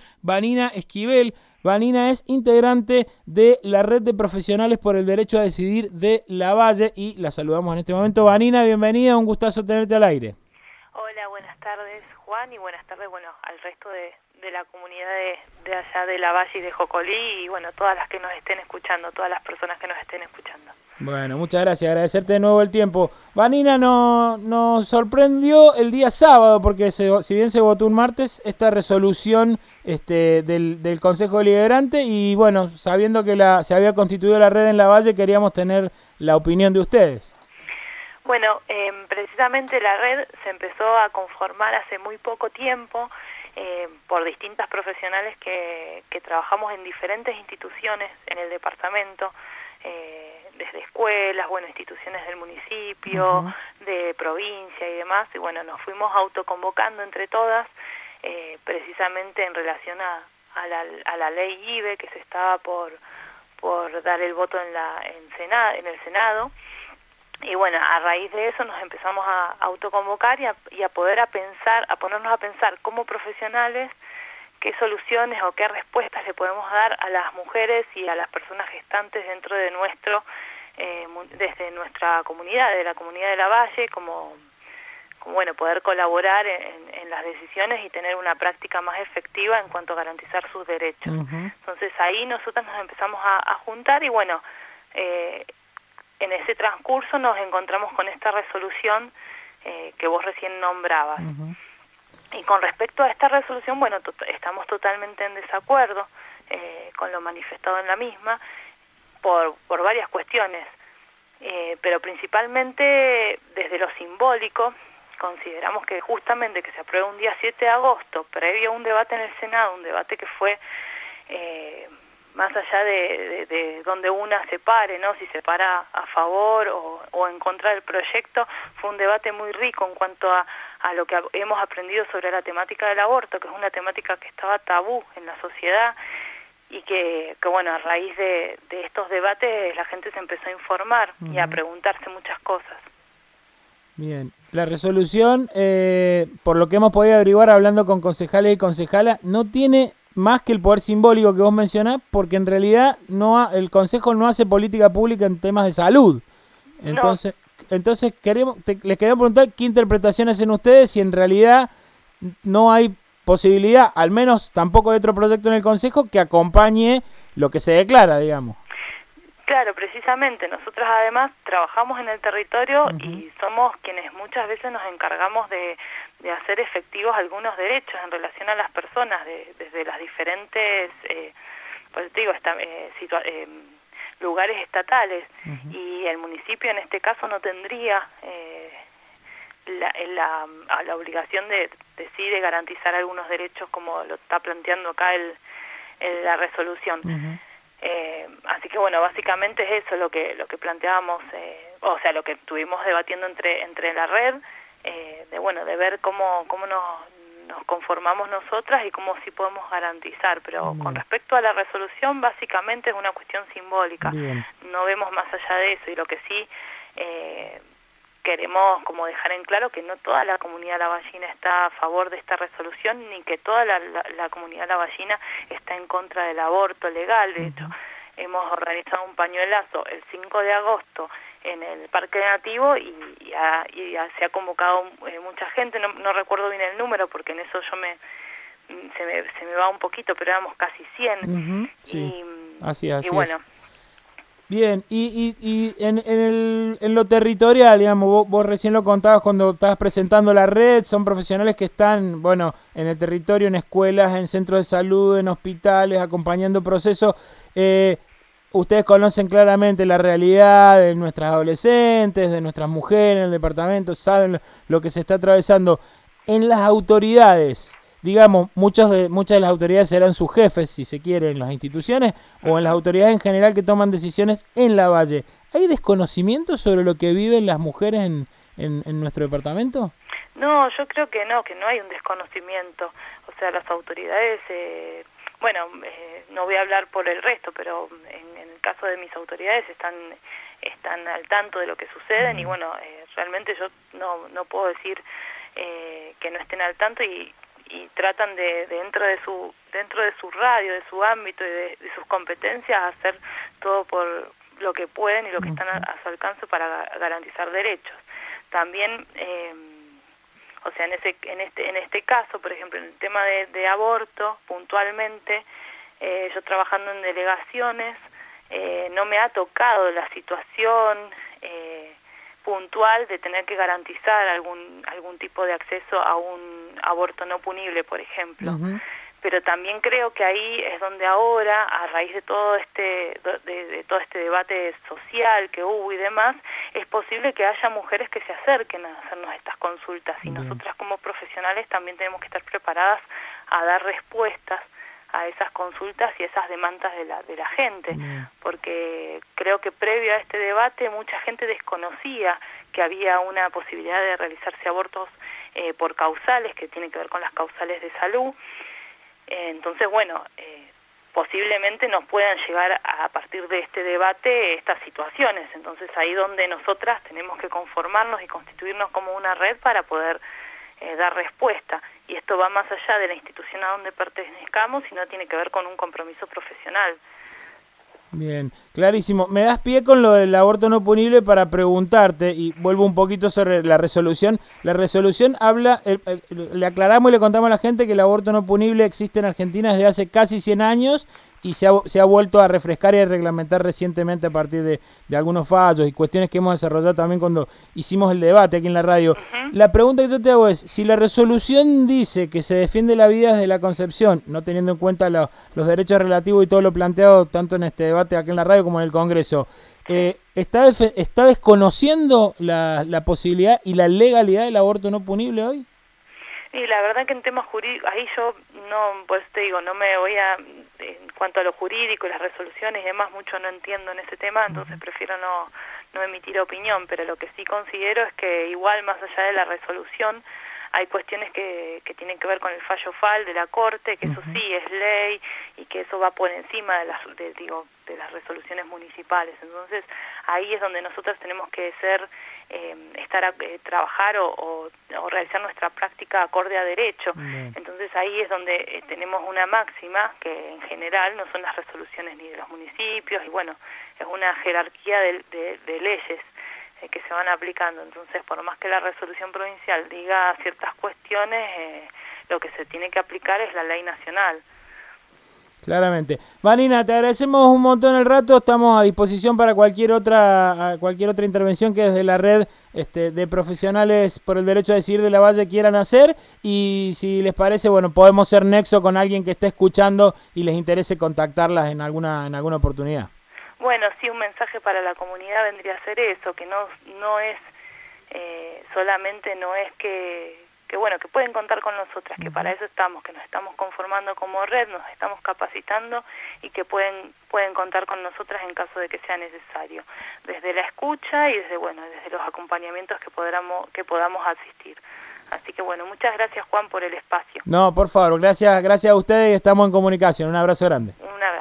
Vanina Esquivel. Vanina es integrante de la Red de Profesionales por el Derecho a Decidir de Lavalle y la saludamos en este momento. Vanina, bienvenida, un gustazo tenerte al aire. Hola, buenas tardes Juan y buenas tardes al resto de la comunidad de allá de Lavalle y de Jocolí y todas las que nos estén escuchando, todas las personas que nos estén escuchando. Bueno, muchas gracias, agradecerte de nuevo el tiempo. Vanina nos sorprendió el día sábado porque si bien se votó un martes, esta resolución del Consejo Deliberante y sabiendo que se había constituido la red en Lavalle, queríamos tener la opinión de ustedes. Bueno, precisamente la red se empezó a conformar hace muy poco tiempo por distintas profesionales que trabajamos en diferentes instituciones en el departamento, desde escuelas, instituciones del municipio, de provincia y demás, y nos fuimos autoconvocando entre todas, precisamente en relación a la ley IBE que se estaba por dar el voto en el Senado. Y a raíz de eso nos empezamos a autoconvocar y a ponernos a pensar como profesionales qué soluciones o qué respuestas le podemos dar a las mujeres y a las personas gestantes dentro de desde nuestra comunidad, de la comunidad de Lavalle, como poder colaborar en las decisiones y tener una práctica más efectiva en cuanto a garantizar sus derechos. Entonces ahí nosotros nos empezamos a juntar y en ese transcurso nos encontramos con esta resolución que vos recién nombrabas. Y con respecto a esta resolución, estamos totalmente en desacuerdo con lo manifestado en la misma por varias cuestiones, pero principalmente desde lo simbólico. Consideramos que justamente que se apruebe un día 7 de agosto, previo a un debate en el Senado, un debate que fue más allá de donde una se pare, ¿no? Si se para a favor o en contra del proyecto, fue un debate muy rico en cuanto a lo que hemos aprendido sobre la temática del aborto, que es una temática que estaba tabú en la sociedad y que a raíz de estos debates la gente se empezó a informar y a preguntarse muchas cosas. Bien, la resolución, por lo que hemos podido averiguar hablando con concejales y concejalas, no tiene más que el poder simbólico que vos mencionás, porque en realidad el Consejo no hace política pública en temas de salud. Entonces les queremos preguntar qué interpretación hacen ustedes si en realidad no hay posibilidad, al menos tampoco de otro proyecto en el Consejo, que acompañe lo que se declara, digamos. Claro, precisamente. Nosotros además trabajamos en el territorio y somos quienes muchas veces nos encargamos de hacer efectivos algunos derechos en relación a las personas, desde las diferentes, lugares estatales. Y el municipio en este caso no tendría la obligación de garantizar algunos derechos como lo está planteando acá la resolución. Así que básicamente es eso lo que planteábamos, lo que estuvimos debatiendo entre la red, de ver cómo nos conformamos nosotras y cómo sí podemos garantizar, pero con respecto a la resolución básicamente es una cuestión simbólica. No vemos más allá de eso, y lo que sí queremos como dejar en claro que no toda la comunidad lavallina está a favor de esta resolución, ni que toda la comunidad lavallina está en contra del aborto legal. De hecho, hemos organizado un pañuelazo el 5 de agosto en el Parque Nativo y se ha convocado mucha gente. No recuerdo bien el número porque en eso se me va un poquito, pero éramos casi 100. Sí, así y bueno. Bien, y en lo territorial, digamos, vos recién lo contabas cuando estabas presentando la red, son profesionales que están, en el territorio, en escuelas, en centros de salud, en hospitales, acompañando procesos. Ustedes conocen claramente la realidad de nuestras adolescentes, de nuestras mujeres en el departamento, saben lo que se está atravesando. En las autoridades, digamos, muchas de las autoridades serán sus jefes, si se quiere, en las instituciones o en las autoridades en general que toman decisiones en Lavalle. ¿Hay desconocimiento sobre lo que viven las mujeres en nuestro departamento? No, yo creo que no hay un desconocimiento. O sea, las autoridades, no voy a hablar por el resto, pero en el caso de mis autoridades están al tanto de lo que suceden y realmente yo no puedo decir que no estén al tanto y tratan de dentro de dentro de su radio, de su ámbito y de sus competencias, hacer todo por lo que pueden y lo que están a su alcance para garantizar derechos. También, o sea, en este caso, por ejemplo, en el tema de aborto, puntualmente, yo trabajando en delegaciones, no me ha tocado la situación puntual de tener que garantizar algún tipo de acceso a un aborto no punible, por ejemplo. Pero también creo que ahí es donde ahora, a raíz de todo de todo este debate social que hubo y demás, es posible que haya mujeres que se acerquen a hacernos estas consultas, y nosotras como profesionales también tenemos que estar preparadas a dar respuestas a esas consultas y esas demandas de la gente, porque creo que previo a este debate mucha gente desconocía que había una posibilidad de realizarse abortos por causales, que tienen que ver con las causales de salud. Entonces, bueno, posiblemente nos puedan llegar a partir de este debate estas situaciones. Entonces, ahí donde nosotras tenemos que conformarnos y constituirnos como una red para poder dar respuesta. Y esto va más allá de la institución a donde pertenezcamos, sino tiene que ver con un compromiso profesional. Bien, clarísimo. Me das pie con lo del aborto no punible para preguntarte, y vuelvo un poquito sobre la resolución. La resolución habla, le aclaramos y le contamos a la gente que el aborto no punible existe en Argentina desde hace casi 100 años y se ha vuelto a refrescar y a reglamentar recientemente a partir de algunos fallos y cuestiones que hemos desarrollado también cuando hicimos el debate aquí en la radio. La pregunta que yo te hago es, si la resolución dice que se defiende la vida desde la concepción, no teniendo en cuenta los derechos relativos y todo lo planteado tanto en este debate aquí en la radio como en el Congreso, ¿está desconociendo la posibilidad y la legalidad del aborto no punible hoy? Y la verdad que en temas jurídicos, ahí yo no, pues te digo, no me voy en cuanto a lo jurídico, las resoluciones y demás, mucho no entiendo en ese tema, entonces prefiero no emitir opinión, pero lo que sí considero es que igual más allá de la resolución, hay cuestiones que tienen que ver con el fallo FAL de la Corte, que eso sí es ley y que eso va por encima de las resoluciones municipales. Entonces ahí es donde nosotros tenemos que trabajar o realizar nuestra práctica acorde a derecho. Entonces ahí es donde tenemos una máxima que en general no son las resoluciones ni de los municipios, y bueno, es una jerarquía de leyes que se van aplicando. Entonces, por más que la resolución provincial diga ciertas cuestiones, lo que se tiene que aplicar es la ley nacional. Claramente. Vanina, te agradecemos un montón el rato, estamos a disposición para cualquier otra intervención que desde la red de profesionales por el derecho a decidir de la Valle quieran hacer, y si les parece, bueno, podemos ser nexo con alguien que esté escuchando y les interese contactarlas en alguna oportunidad. Bueno, sí, un mensaje para la comunidad vendría a ser eso, que no es solamente no es que bueno, que pueden contar con nosotras, que para eso estamos, que nos estamos conformando como red, nos estamos capacitando y que pueden contar con nosotras en caso de que sea necesario, desde la escucha y desde los acompañamientos que podamos asistir. Así que bueno, muchas gracias, Juan, por el espacio. No, por favor, gracias a ustedes y estamos en comunicación. Un abrazo grande. Un abrazo.